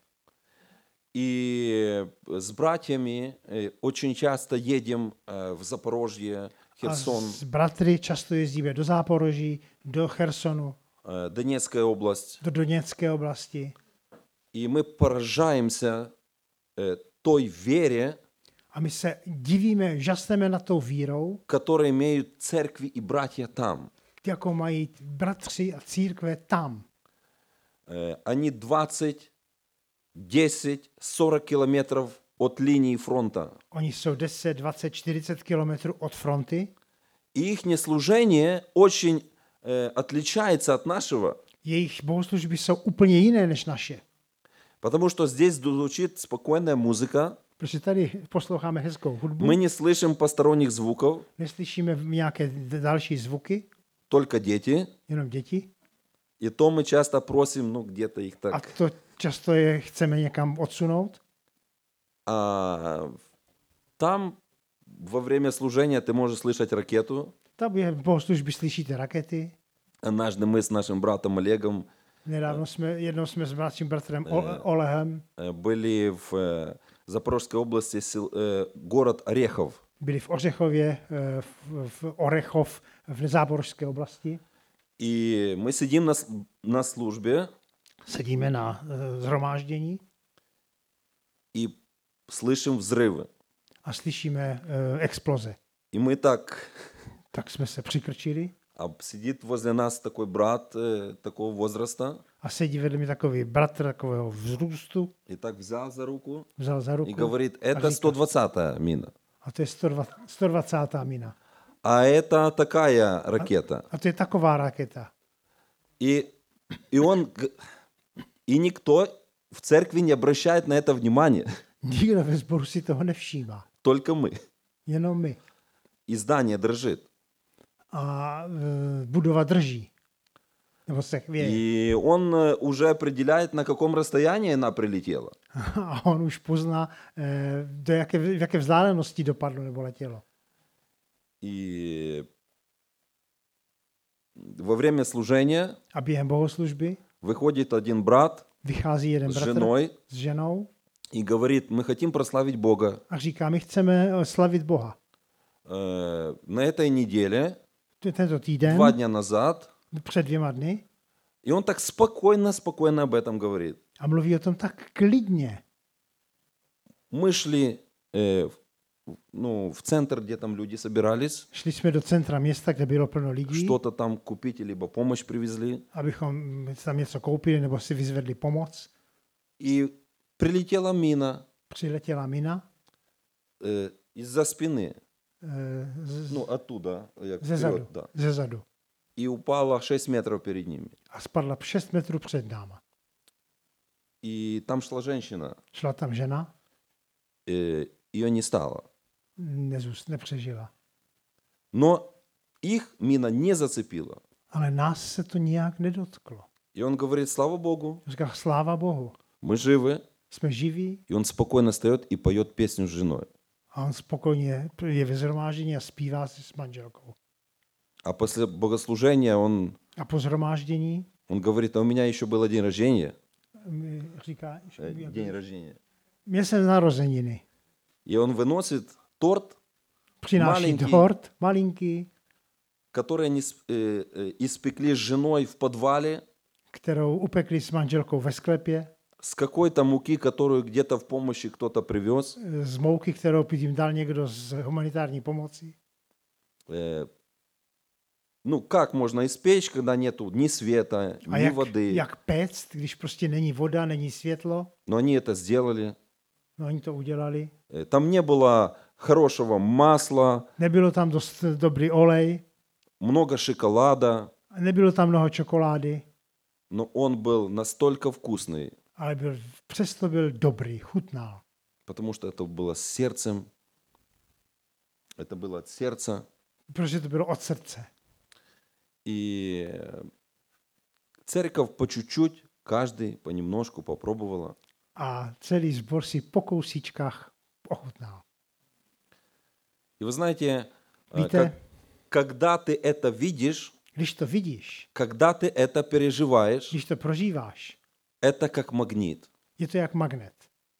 И с братьями э, очень часто едем э, в Запорожье, A Херсон, s bratry často jezdíme do Záporoží, do Chersonu, э, Донецкая область. do Doněcké oblasti. И мы поражаемся э, той вере, A my se divíme, žasneme nad tou vírou, которую имеют церкви и братья там. jako mají bratři a církve tam. Э, Они двадцать, десять, сорок километров от линии фронта. Oni jsou deset, dvacet, čtyřicet kilometrů od fronty. И их служение очень э, отличается от нашего, Jejich bohoslužby jsou úplně jiné než naše. потому что здесь звучит спокойная музыка, Protože tady posloucháme hezkou hudbu, мы не слышим посторонних звуков, neslyšíme nějaké d- další zvuky, только дети. jenom děti. И то мы часто просим, ну, где-то их A так. to často je chceme někam odsunout. А там во время служения ты можешь слышать ракету. Tam během bohoslužby slyšíte rakety. Однажды мы с нашим братом Олегом Nedávno jsme, jednou jsme s bratřím bratrem O- Olehem э, были в э, Запорожской области, сел- э, город Орехов. byli v Ořechově, eh, v, v Orechov, v Záporožské oblasti. И мы sидим на, с- на службе Sedíme na eh, zhromáždění и слышим взрывы. a slyšíme eh, exploze. И мы так... Tak jsme se přikrčili А сидит возле нас такой брат э, такого возраста a sedí vedle mě takový bratr takového vzrůstu, и так взял за руку vzal za ruku и говорит, a это říká, сто двадцатая мина, a to je sto dvacet, sto dvacátá mina. а это такая ракета. A to je taková raketa. И, и он... г- И никто в церкви не обращает на это внимания, Nikdo ve sboru si toho nevšímá. только мы. Jenom my. И здание дрожит. A e, budova drží. Nebo se chvěje. И он э, уже определяет, на каком расстоянии она прилетела. A on už pozná, e, do jaké, v jaké vzdálenosti dopadlo nebo letělo. И во время служения A během bohoslužby выходит один брат vychází jeden с bratr женой s ženou и говорит, мы хотим прославить Бога. a říká, my chceme e, slavit Boha. Э, На этой неделе, To je tento týden, два дня назад, před dvěma dny, и он так спокойно, спокойно об этом говорит. a mluví o tom tak klidně. Мы шли э, в- ну, в центр, где там люди собирались, Šli jsme do centra města, kde bylo plno lidí, что-то там купить, либо помощь привезли. abychom tam něco koupili nebo si vyzvedli pomoc. И прилетела мина Přiletěla mina э, из-за спины, eh, z, ну оттуда, як ze вперед, zadu, да, ze zadu и упала шесть метров перед ними. a spadla šest metrů před náma. И там шла женщина, Šla tam žena, э, ее не стало. nezůst, nepřežila. Но их мина не зацепила. Ale nás se to nijak nedotklo. И он говорит, слава Богу, Říká, sláva Bohu, мы живы. jsme živí И он спокойно встает и поет песню с женой. a on spokojně je ve zhromáždění a zpívá si s manželkou. А после богослужения он, A po zhromáždění он говорит, а у меня еще был день рождения. mi říká, э, День рождения. měl jsem narozeniny. И он выносит торт, Přináší Malinký. dort, malinký, который они с- э, э, испекли с женой в подвале, kterou upekli s manželkou ve sklepě, с какой-то муки, которую где-то в помощи кто-то привез. z mouky, kterou jim dal někdo z humanitární pomoci. Э, Ну, как можно испечь, когда нету ни света, A ни jak, воды? jak péct, když prostě není voda, není světlo. Но они это сделали. No, oni to udělali. Э, Там не было хорошего масла, Nebylo tam dost dobrý olej, много шоколада, nebylo tam mnoho čokolády, но он был настолько вкусный, ale byl, přesto byl dobrý, chutnal. потому что это было с сердцем. Это было от сердца. Protože to bylo od srdce. И э, церковь по чуть-чуть, каждый понемножку попробовала. A celý sbor si po kousíčkách ochutnal. И вы знаете, э, Víte, как- когда ты это видишь, když to vidíš, когда ты это переживаешь, když to prožíváš, это как магнит. je to jak magnet.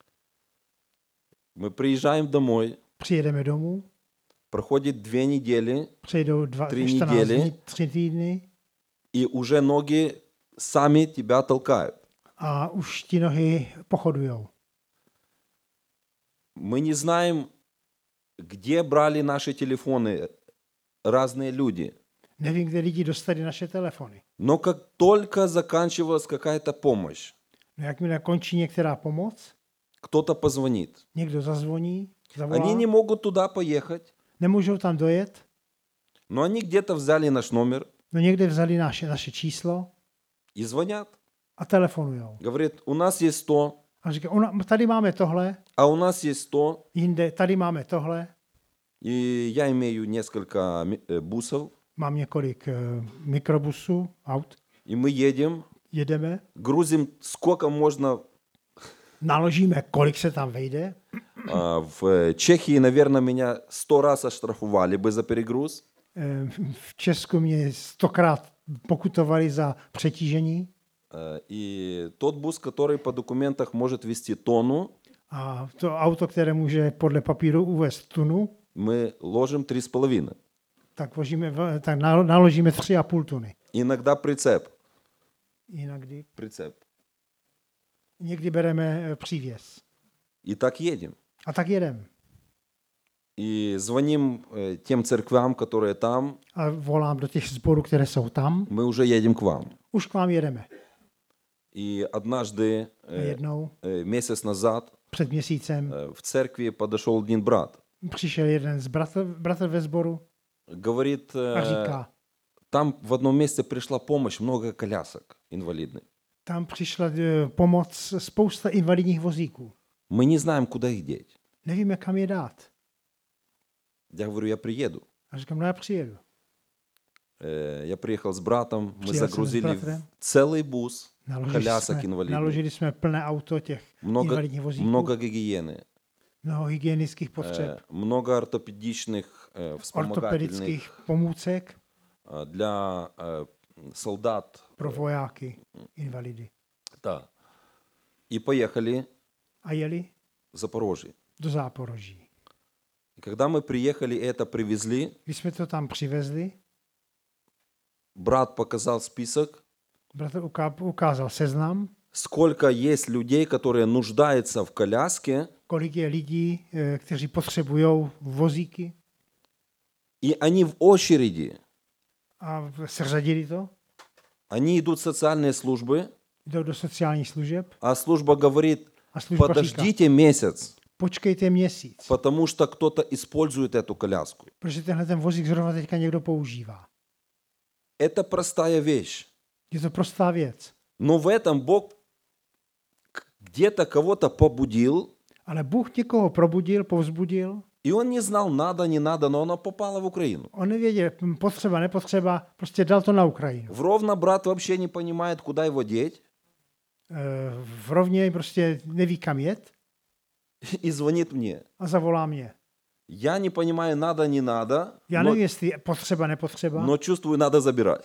Мы приезжаем домой, Přijedeme domů, проходит две недели, přejdou dva, Tři čtrnáct neděli. dní, tři týdny и уже ноги сами тебя толкают. a už ti nohy pochodujou. Мы не знаем, где брали наши телефоны разные люди. Nevím, kde lidi dostali naše telefony. Но как только заканчивалась какая-то помощь, No, jakmile končí některá pomoc, кто-то позвонит. někdo zazvoní, zavolá, Они не могут туда поехать, nemůžou tam dojet, но они где-то взяли наш номер no někde vzali naše, naše číslo и звонят. a telefonujou. Говорит, у нас есть то, A říká, "Ona- tady máme tohle, а у нас есть то. jinde, tady máme tohle, И я имею несколько ми- э, бусов. mám několik uh, mikrobusů, aut, И мы едем, jedeme, грузим сколько можно. naložíme, kolik se tam vejde. А, В Чехии, наверное, меня сто раз оштрафовали бы за перегруз. Eh, V Česku mě stokrát pokutovali za přetížení Э, И тот бус, который по документах может вести тонну, a to auto, které může podle papíru uvést tunu, мы ложим три с половиной. tak, vložíme, v- tak nalo- naložíme tři a půl tuny. Иногда прицеп. Jinak kdy, Прицеп. někdy bereme eh, přívěs. И так едем. A tak jedeme. И звоним э, тем церквям, которые там. A volám do těch sborů, které jsou tam. Мы уже едем к вам. Už k vám jedeme. И однажды, A э, jednou, э, месяц назад, před měsícem, э, в церкви подошел один брат. přišel jeden z bratr, bratr ve sboru Говорит, a э, říká, там в одном месте пришла помощь, много колясок инвалидных. tam přišla eh, pomoc, spousta invalidních vozíků. Мы не знаем, куда их деть. Nevíme, kam je dát. Я говорю, я приеду. A říkám, no já přijedu. Э, Я приехал с братом, мы Přijel jsem s загрузили в bratrem. целый бус Naložili колясок jsme, инвалидных. naložili jsme plné auto těch Много, invalidních vozíků. много гигиены, Mnoho hygienických potřeb, э, много ортопедичных, э, вспомогательных ortopedických pomůcek э, для э, солдат. pro vojáky, invalidy. Да. И поехали A jeli в Запорожье. do Záporoží. И когда мы приехали и это привезли, Když jsme to tam přivezli, брат показал список, bratr uká- ukázal seznam сколько есть людей, которые нуждаются в коляске, kolik je lidí, eh, kteří potřebují vozíky и они в очереди. a seřadili to, Они идут в социальные службы, jdou do sociálních služeb а служба говорит, a služba říká, подождите месяц, počkejte měsíc, потому что кто-то использует эту коляску. protože tenhle ten vozík zrovna teďka někdo používá. Это простая вещь. Je to prostá věc, Но в этом Бог к- где-то кого-то побудил, ale Bůh někoho probudil, povzbudil, и он не знал, надо, не надо, но оно попало в Украину. on nevěděl, hm, potřeba, nepotřeba, prostě dal to na Ukrajinu. Вровно брат вообще не понимает, куда его деть, Eh, V rovně prostě neví, kam jet и звонит мне. a zavolá mě. Я не понимаю, надо, не надо, Já но, nevím, jestli je potřeba, nepotřeba, но чувствую, надо забирать.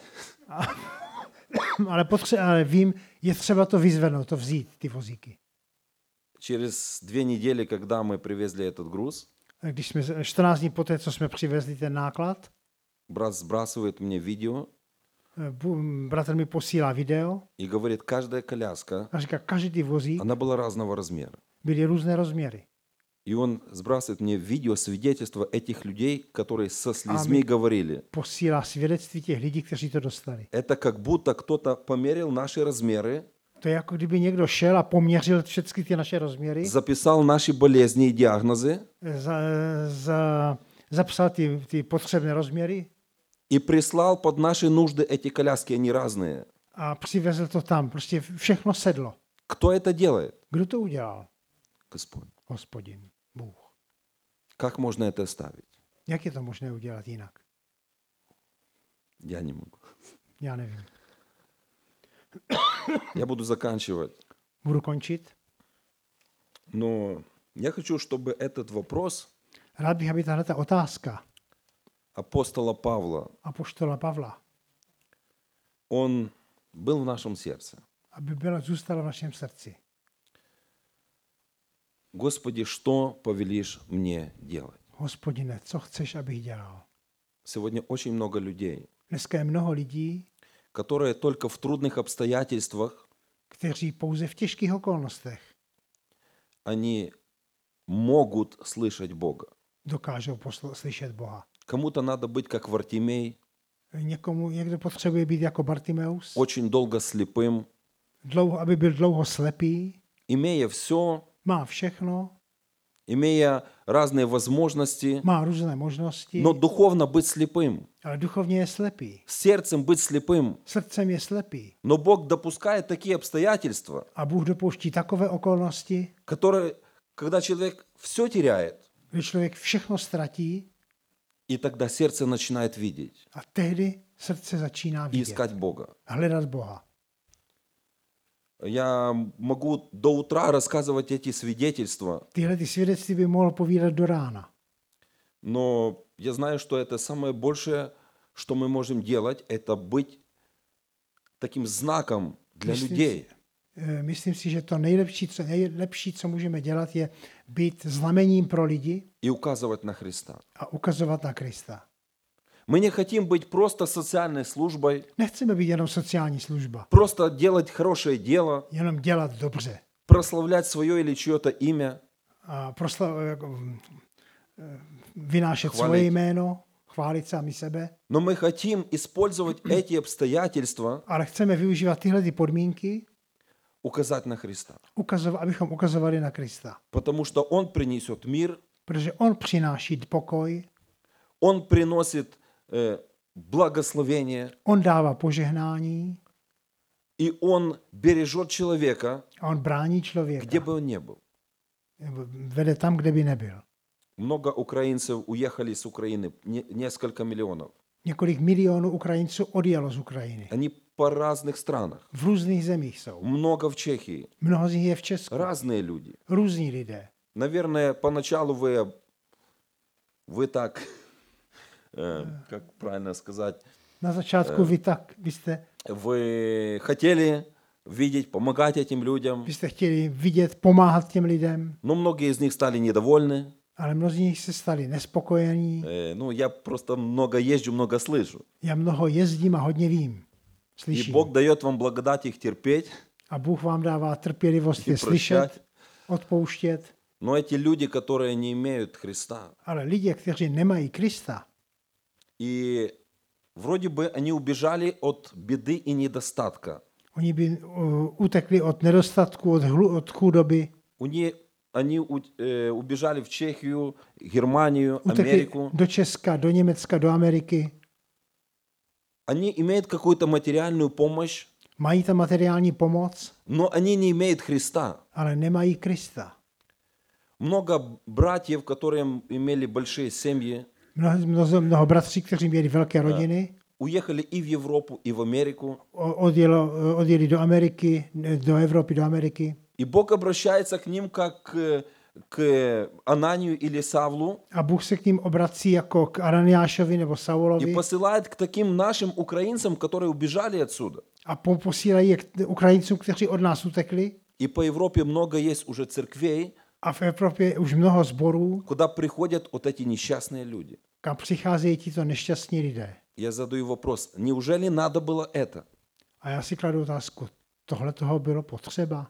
ale, potře- ale vím, je třeba to vyzvednout, to vzít, ty vozíky. Через две недели, когда мы привезли этот груз, Když jsme čtrnáct dní poté, co jsme přivezli ten náklad, брат сбрасывает мне видео eh, bu- bratr mi posílá video и говорит, каждая коляска, a říká, každý vozík она была разного размера. byly různé rozměry. И он сбрасывает мне видео свидетельства этих людей, которые со слезьми говорили. Posílá svědectví těch lidí, kteří to dostali. Это как будто кто-то померил наши размеры, To je jako kdyby někdo šel a poměřil všechny ty naše rozměry, записал наши болезни и диагнозы za, za, zapsal ty, ty potřebné rozměry и прислал под наши нужды эти коляски, они разные. a přivezl to tam. Prostě všechno sedlo. Кто это делает? Kdo to udělal? Господь. Hospodin, Bůh. Как можно это оставить? Jak je to možné udělat jinak? Я не могу. Já nevím. Я буду заканчивать. Budu končit. Но я хочу, чтобы этот вопрос Rád bych, aby tahle ta otázka апостола Павла, apoštola Pavla, он был в нашем сердце. aby byla zůstala v našem srdci. Господи, что повелишь мне делать? Hospodine, co chceš, abych dělal? Сегодня очень много людей, Dneska je mnoho lidí, которые только в трудных обстоятельствах, kteří pouze v těžkých okolnostech они могут слышать Бога. dokážou posl- slyšet Boha. Kому-то надо быть как Вартимей, Někomu, někdo potřebuje být jako Bartimeus, очень долго слепым, dlouho, aby byl dlouho slepý, имея все, má všechno, имея разные возможности, má různé možnosti, но духовно быть слепым, ale duchovně je slepý. сердцем быть слепым. Srdcem je slepý. Но Бог допускает такие обстоятельства, A Bůh dopouští takové okolnosti, которые, когда человек все теряет, kdy člověk všechno ztratí и тогда сердце начинает видеть a tehdy srdce začíná и vidět. искать Бога. Hledat Boha. Я могу до утра рассказывать эти свидетельства, Tyhle ty svědectví by mohl povídat do rána. но я знаю, что это самое большее, что мы можем делать, это быть таким знаком для Myslím людей. si, eh, myslím si, že to nejlepší co, nejlepší, co můžeme dělat, je být znamením pro lidi И указывать на Христа. a ukazovat na Krista. Мы не хотим быть просто социальной службой, Nechceme být jenom sociální služba, просто делать хорошее дело, jenom dělat dobře прославлять свое или чье-то имя, a prosla, jako, mm, eh, vynášet Chválit. svoje jméno, chválit sami sebe, но мы хотим использовать эти обстоятельства, ale chceme využívat tyhle ty podmínky, указать на Христа. ukazovat, abychom ukazovali na Krista. Потому что Он принесет мир, Protože on přináší pokoj, Он приносит э, благословение, on dává požehnání и Он бережет человека, a on brání где člověka. бы он ни был. Nebo vede tam, kde by nebyl. Много украинцев уехали с Украины, не- несколько миллионов. Několik milionů Ukrajinců odjelo z Ukrajiny. Они по разных странах. V různých zemích jsou. Много в Чехии. Mnoho z nich je v Česku. Разные люди. Různí lidé. Наверное, поначалу вы, вы так, э, как правильно сказать, Na začátku vy tak, vy jste, вы хотели видеть, помогать этим людям, vy jste chtěli vidět, pomáhat těm lidem, но многие из них стали недовольны. ale mnozí z nich se stali nespokojení. Э, Ну, я просто много езжу, много слышу. Já mnoho jezdím a hodně vím. И Slyším. Бог дает вам благодать их терпеть, A A Bůh vám dává trpělivost je и slyšet, прощать. odpouštět. Но эти люди, которые не имеют Христа, Ale lidi, kteří nemají Krista, и вроде бы они убежали от беды и недостатка. oni by uh, utekli od nedostatku, od, hlu, od chudoby, Они, они у- э, убежали в Чехию, Германию, utekli Америку. do Česka, do Německa, do Ameriky. Они имеют какую-то материальную помощь, Mají tam materiální pomoc, но они не имеют Христа. ale nemají Krista. Много братьев, которые имели большие семьи, Mnoho, mnoho, mnoho bratří, kteří měli velké rodiny, уехали и в Европу, и в Америку. o- odjelo, odjeli do Ameriky, do Evropy, do Ameriky. И Бог обращается к ним как к, к Ананию или Савлу A Bůh se k ním obrací jako k Ananiášovi nebo и Saulovi посылает к таким нашим украинцам, которые убежали отсюда. a po- posílají je k Ukrajincům, kteří od nás utekli. И по Европе много есть уже церквей, A v Evropě je už mnoho sborů, куда приходят вот эти несчастные люди. kam přicházejí tito nešťastní lidé. Я задаю вопрос, неужели надо было это? A já si kladu otázku, tohle toho bylo potřeba?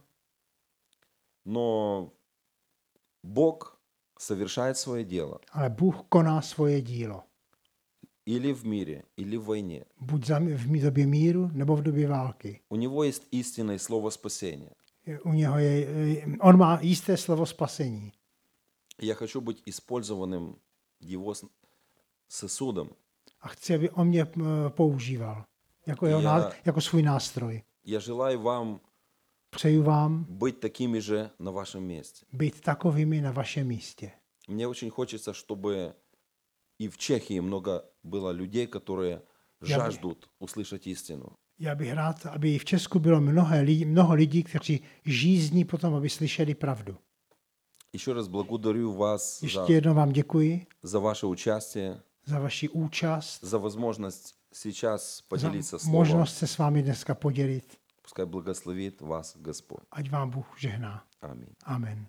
Но Бог совершает свое дело Ale Bůh koná svoje dílo. или в мире, или в войне. Buď za- v době míru, nebo v době války. У него есть истинное слово спасения. U něho je, on má jisté slovo spasení. Я хочу быть использованным его с- сосудом. A chci, aby on mě eh, používal jako, jeho, Já- ná, jako svůj nástroj. Я желаю вам Přeju vám быть такими же на вашем месте. být takovými na vašem místě. Мне очень хочется, чтобы и в Чехии много было людей, которые Я бы- жаждут услышать истину. Já bych rád, aby i v Česku bylo mnoho lidí, mnoho lidí, kteří žízní potom, aby slyšeli pravdu. Еще раз благодарю вас за, Ještě jednou vám děkuji за ваше участие, za vaši účast, за возможность сейчас za поделиться словом. možnost se s vámi dneska podělit. Пускай благословит вас Господь. Ať vám Bůh žehná. Аминь. Amen.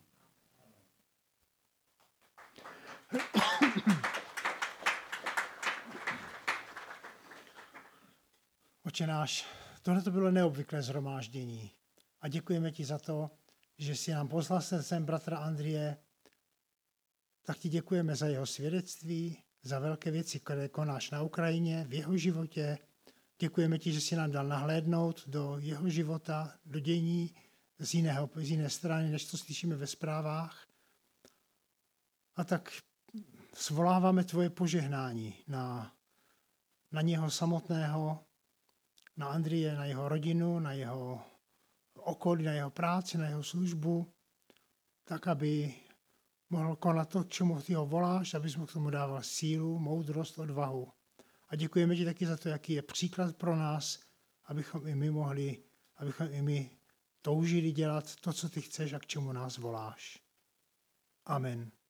Oče náš, tohle to bylo neobvyklé shromáždění. A děkujeme ti za to, že jsi nám poslal srdcem bratra Andrie. Tak ti děkujeme za jeho svědectví, za velké věci, které konáš na Ukrajině, v jeho životě. Děkujeme ti, že jsi nám dal nahlédnout do jeho života, do dění z, jiného, z jiné strany, než to slyšíme ve zprávách. A tak svoláváme tvoje požehnání na, na něho samotného, na Andrie, na jeho rodinu, na jeho okolí, na jeho práci, na jeho službu, tak, aby mohl konat to, k čemu ty ho voláš, abys mu k tomu dával sílu, moudrost, odvahu. A děkujeme ti taky za to, jaký je příklad pro nás, abychom i my mohli, abychom i my toužili dělat to, co ty chceš a k čemu nás voláš. Amen.